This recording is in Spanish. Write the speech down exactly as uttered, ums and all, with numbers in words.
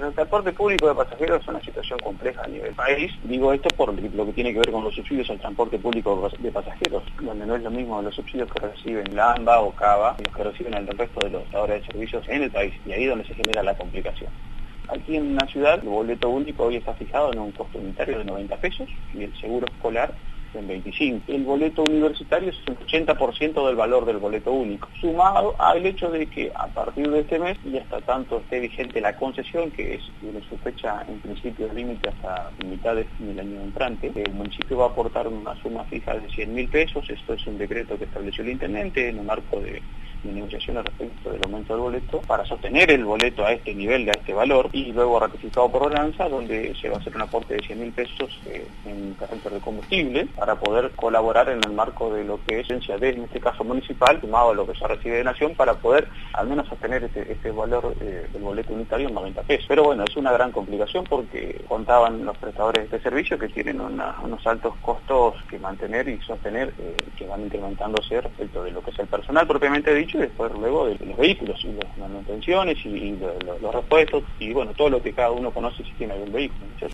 el transporte público de pasajeros es una situación compleja a nivel país. Digo esto por lo que tiene que ver con los subsidios al transporte público de pasajeros, donde no es lo mismo los subsidios que reciben la AMBA o CABA y los que reciben el resto de los prestadores de servicios en el país, y ahí es donde se genera la complicación. Aquí en la ciudad el boleto único hoy está fijado en un costo unitario de noventa pesos y el seguro escolar en veinticinco. El boleto universitario es el ochenta por ciento del valor del boleto único, sumado al hecho de que a partir de este mes y hasta tanto esté vigente la concesión, que es tiene su fecha en principio límite hasta mitad del año entrante, el municipio va a aportar una suma fija de cien mil pesos. Esto es un decreto que estableció el intendente en el marco de de negociaciones respecto del aumento del boleto, para sostener el boleto a este nivel, a este valor, y luego ratificado por ordenanza, donde se va a hacer un aporte de cien mil pesos eh, en carácter de combustible, para poder colaborar en el marco de lo que es esencia de, en este caso municipal, sumado a lo que se recibe de Nación, para poder al menos sostener este, este valor eh, del boleto unitario en noventa pesos. Pero bueno, es una gran complicación porque contaban los prestadores de este servicio que tienen una, unos altos costos que mantener y sostener, eh, que van incrementándose respecto de lo que es el personal propiamente dicho, y después luego de los vehículos y las manutenciones y, y los, los repuestos y bueno, todo lo que cada uno conoce si tiene algún vehículo, ¿cierto?